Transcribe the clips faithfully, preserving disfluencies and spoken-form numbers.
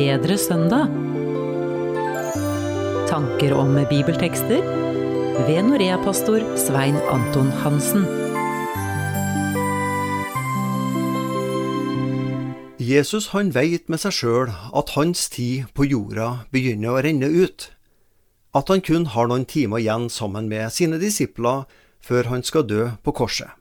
bedre søndag. Tanker om bibeltekster ved Norea-pastor Svein Anton Hansen. Jesus han vet med seg selv at hans tid på jorda begynner å renne ut. At han kun har noen timer igjen sammen med sine disipler før han skal dø på korset.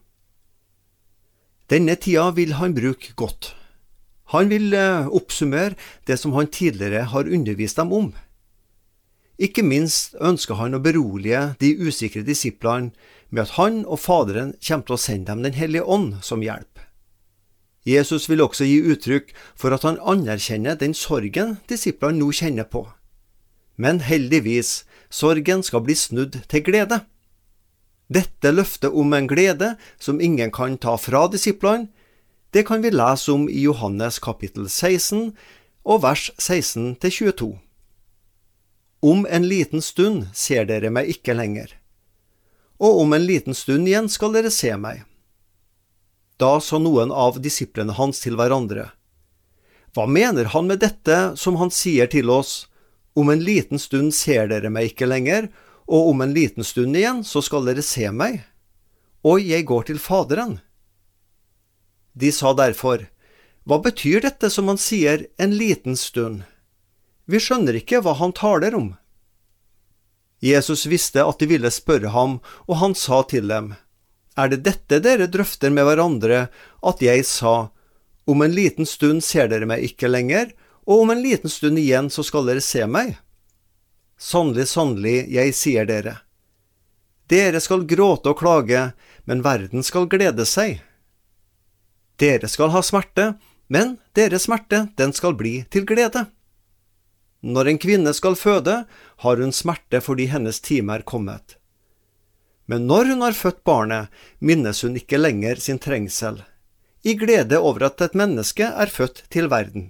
Denne tida vil han bruke godt. Han vil oppsummere det som han tidligere har undervist dem om. Ikke minst ønsker han å berolige de usikre disiplene med at han og Faderen kommer til å sende dem den hellige ånd som hjelp. Jesus vil også gi uttrykk for at han anerkjenner den sorgen disiplene nå kjenner på. Men heldigvis, sorgen skal bli snudd til glede. Dette løftet om en glede som ingen kan ta fra disiplene, det kan vi lese om i Johannes kapittel seksten og vers seksten til tjueto. Om en liten stund ser dere meg ikke lenger, og om en liten stund igjen skal dere se meg. Da sa noen av disiplene hans til hverandre: Hva mener han med dette som han sier til oss? Om en liten stund ser dere meg ikke lenger, og om en liten stund igjen så skal dere se meg, og jeg går til Faderen. De sa derfor: Hva betyr dette som han sier en liten stund? Vi skjønner ikke hva han taler om. Jesus visste at de ville spørre ham, og han sa til dem: Er det dette dere drøfter med hverandre, at jeg sa, om en liten stund ser dere meg ikke lenger, og om en liten stund igjen så skal dere se meg? Sannelig, sannelig, jeg sier dere. Dere skal gråte og klage, men verden skal glede seg. Dere skal ha smerte, men deres smerte, den skal bli til glede. Når en kvinne skal føde, har hun smerte fordi hennes time er kommet. Men når hun har født barnet, minnes hun ikke lenger sin trengsel, i glede over at et menneske er født til verden.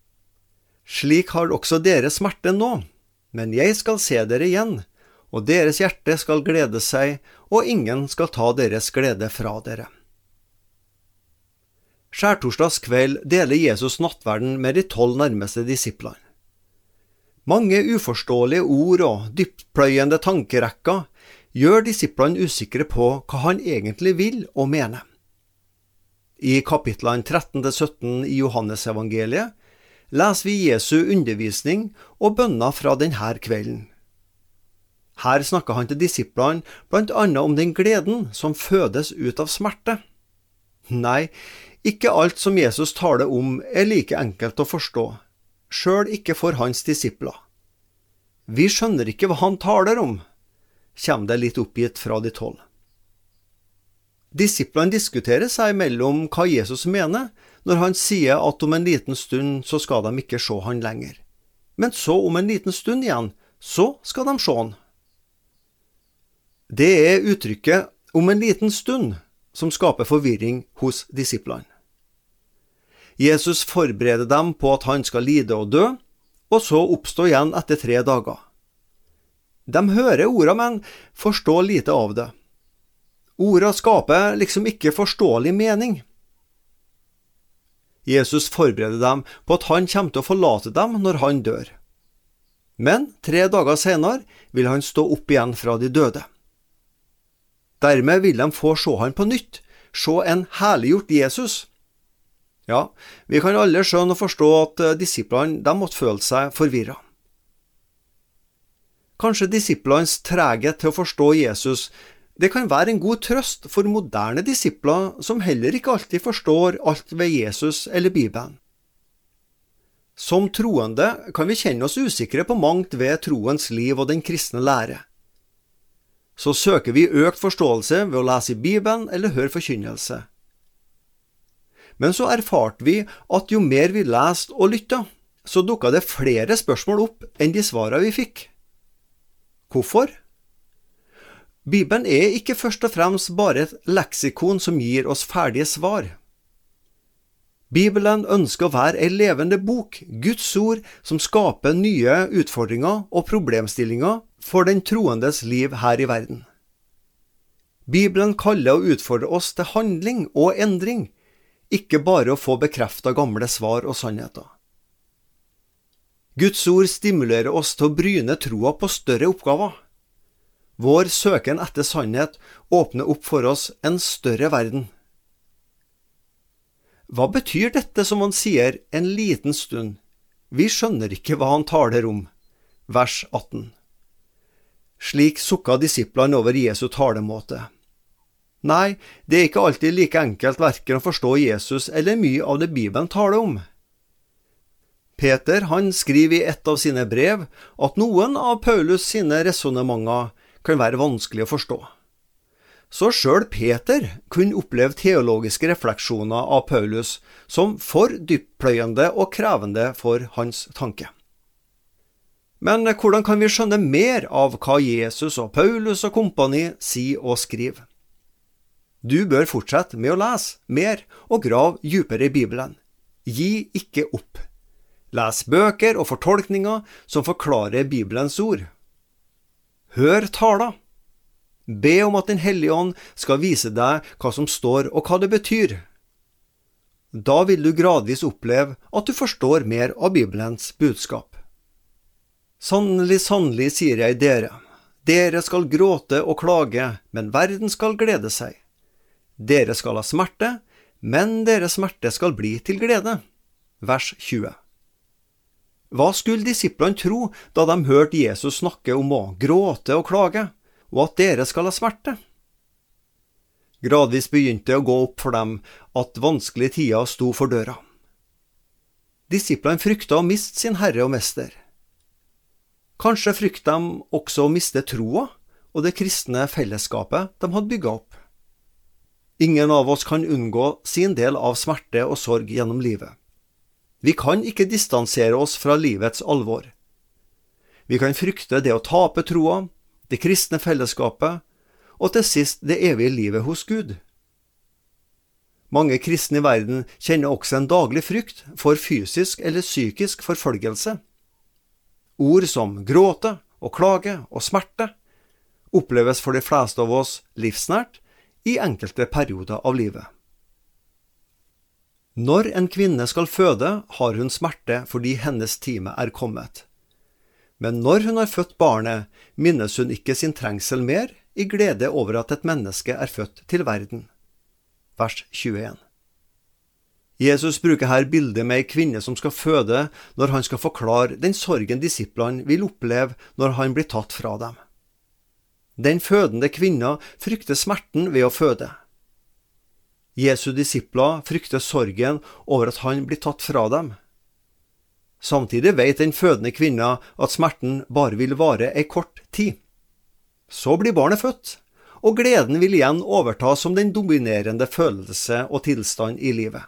Slik har også dere smerte nå, men jeg skal se dere igjen, og deres hjerte skal glede seg, og ingen skal ta deres glede fra dere. Skjærtorsdags kveld deler Jesus nattverden med de tolv nærmeste disiplene. Mange uforståelige ord og dyptpløyende tankerekker gjør disiplene usikre på hva han egentlig vil og mener. I kapitlene tretten til sytten i Johannes evangeliet leser vi Jesu undervisning og bønner fra denne kvelden. Her snakker han til disiplene blant annet om den gleden som fødes ut av smerte. Nei, ikke alt som Jesus taler om er like enkelt å forstå, selv ikke for hans disipler. Vi skjønner ikke hva han taler om, kommer det litt oppgitt fra de tolv. Disiplene diskuterer seg mellom hva Jesus mener når han sier at om en liten stund så skal de ikke se han lenger. Men så om en liten stund igjen, så skal de se han. Det er uttrykket om en liten stund som skaper forvirring hos disiplene. Jesus forbereder dem på at han skal lide og dø, og så oppstå igjen etter tre dager. De hører orda, men forstår lite av det. Orda skaper liksom ikke forståelig mening. Jesus forbereder dem på at han kommer til å forlate dem når han dør. Men tre dager senere vil han stå opp igjen fra de døde. Dermed vil de få se han på nytt, se en herliggjort Jesus. Ja, vi kan alle skjønne og forstå at disiplene de måtte føle seg forvirret. Kanskje disiplenes treghet til å forstå Jesus, det kan være en god trøst for moderne disipler som heller ikke alltid forstår alt ved Jesus eller Bibelen. Som troende kan vi kjenne oss usikre på mangt ved troens liv og den kristne lære. Så søker vi økt forståelse ved å lese i Bibelen eller høre forkynnelse. Men så erfarte vi at jo mer vi leste og lyttet, så dukket det flere spørsmål opp enn de svarene vi fikk. Hvorfor? Bibelen er ikke først og fremst bare et leksikon som gir oss ferdige svar. Bibelen ønsker å være en levende bok, Guds ord, som skaper nye utfordringer og problemstillinger for den troendes liv her i verden. Bibelen kaller og utfordrer oss til handling og endring, ikke bare å få bekreftet gamle svar og sannheter. Guds ord stimulerer oss til å bryne troa på større oppgaver. Vår søken etter sannhet åpner opp for oss en større verden. Hva betyr dette som han sier en liten stund? Vi skjønner ikke hva han taler om. Vers atten. Slik sukka disiplene over Jesu talemåte. Nei, det er ikke alltid like enkelt hverken å forstå Jesus eller mye av det Bibelen taler om. Peter han skriver i et av sine brev at noen av Paulus sine resonnementer kan være vanskelig å forstå. Så selv Peter kunne oppleve teologiske refleksjoner av Paulus som for dyptpløyende og krevende for hans tanke. Men hvordan kan vi skjønne mer av hva Jesus og Paulus og kompani sier og skriver? Du bør fortsette med å lese mer og grave dypere i Bibelen. Gi ikke opp. Les bøker og fortolkninger som forklarer Bibelens ord. Hør taler. Be om at Den hellige ånd skal vise deg hva som står og hva det betyr. Da vil du gradvis oppleve at du forstår mer av Bibelens budskap. Sannelig, sannelig, sier jeg dere, dere skal gråte og klage, men verden skal glede seg. Dere skal ha smerte, men deres smerte skal bli til glede. Vers tjue. Hva skulle disiplene tro da de hørte Jesus snakke om å gråte og klage, og at dere skal ha smerte? Gradvis begynte det å gå opp for dem at vanskelige tider sto for døra. Disiplene frykta å miste sin herre og mester. Kanskje frykta de også å miste troa og det kristne fellesskapet de hadde bygget opp. Ingen av oss kan unngå sin del av smerte og sorg gjennom livet. Vi kan ikke distansere oss fra livets alvor. Vi kan frykte det å tape troa, det kristne fellesskapet, og til sist det evige livet hos Gud. Mange kristne i verden kjenner også en daglig frykt for fysisk eller psykisk forfølgelse. Ord som gråte og klage og smerte oppleves for de fleste av oss livsnært i enkelte perioder av livet. Når en kvinne skal føde, har hun smerte fordi hennes time er kommet. Men når hun har født barnet, minnes hun ikke sin trengsel mer i glede over at et menneske er født til verden. Vers tjueen. Jesus bruker her bildet med en kvinne som skal føde når han skal forklare den sorgen disiplene vil oppleve når han blir tatt fra dem. Den fødende kvinna frykter smerten ved å føde. Jesu disipler frykter sorgen over at han blir tatt fra dem. Samtidig vet den fødende kvinna at smerten bare vil vare en kort tid. Så blir barnet født, og gleden vil igjen overta som den dominerende følelse og tilstand i livet.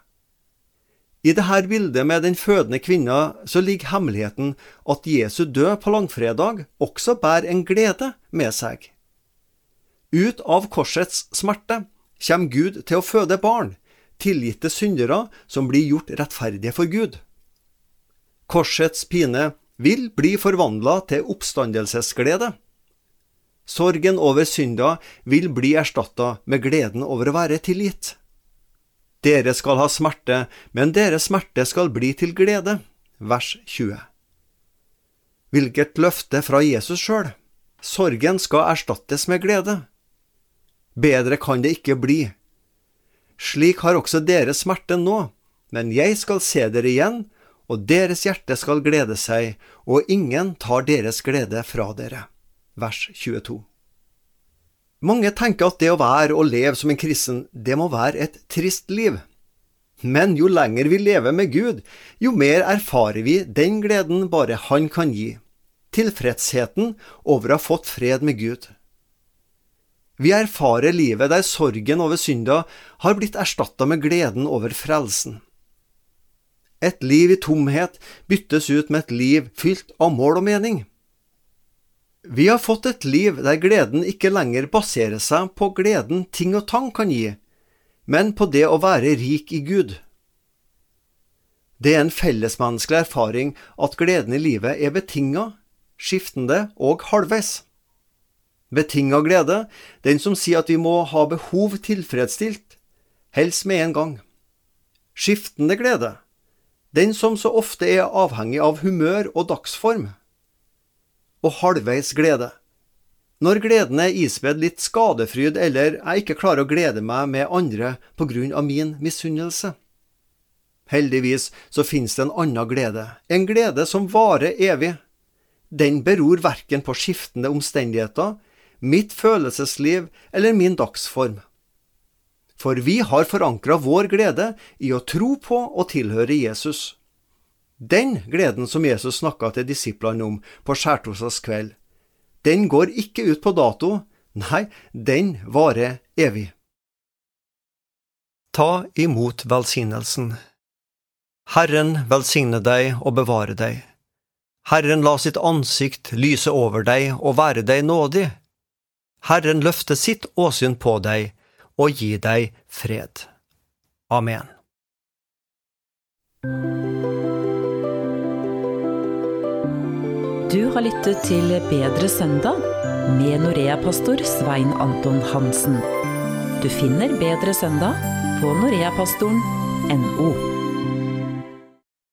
I dette bildet med den fødende kvinna så ligger hemmeligheten at Jesu død på langfredag også bærer en glede med seg. Ut av korsets smerte kommer Gud til å føde barn, tilgitte syndere som blir gjort rettferdige for Gud. Korsets pine vil bli forvandlet til oppstandelsesglede. Sorgen over synda vil bli erstattet med gleden over å være tilgitt. Dere skal ha smerte, men deres smerte skal bli til glede. Vers tjue. Hvilket løfte fra Jesus selv? Sorgen skal erstattes med glede. Bedre kan det ikke bli. Slik har også deres smerte nå, men jeg skal se dere igjen, og deres hjerte skal glede seg, og ingen tar deres glede fra dere. Vers tjueto. Mange tenker at det å være og leve som en kristen, det må være et trist liv. Men jo lenger vi lever med Gud, jo mer erfarer vi den gleden bare han kan gi. Tilfredsheten over å ha fått fred med Gud. Vi erfarer livet der sorgen over synda har blitt erstattet med gleden over frelsen. Et liv i tomhet byttes ut med et liv fylt av mål og mening. Vi har fått et liv der gleden ikke lenger baserer seg på gleden ting og tang kan gi, men på det å være rik i Gud. Det er en fellesmenneskelig erfaring at gleden i livet er betinget, skiftende og halvveis. Betinget glede, den som sier at vi må ha behov tilfredsstilt, helst med en gang. Skiftende glede, Den som så ofte er avhengig av humør og dagsform. Og halvveis glede. Når gleden er ispedd litt skadefryd, eller jeg ikke klarer å glede meg med andre på grunn av min misunnelse. Heldigvis så finnes det en annen glede, en glede som varer evig. Den beror hverken på skiftende omstendigheter, mitt følelsesliv eller min dagsform. For vi har forankret vår glede i å tro på og tilhøre Jesus. Den gleden som Jesus snakket til disiplene om på skjærtorsdags kveld, den går ikke ut på dato, nei, den varer evig. Ta imot velsignelsen. Herren velsigne deg og bevare deg. Herren la sitt ansikt lyse over deg og være deg nådig. Herren løfte sitt åsyn på deg og gi deg fred. Amen. Du har lyttet til Bedre søndag med Norea-pastor Svein Anton Hansen. Du finner Bedre søndag på noreapastoren punktum no.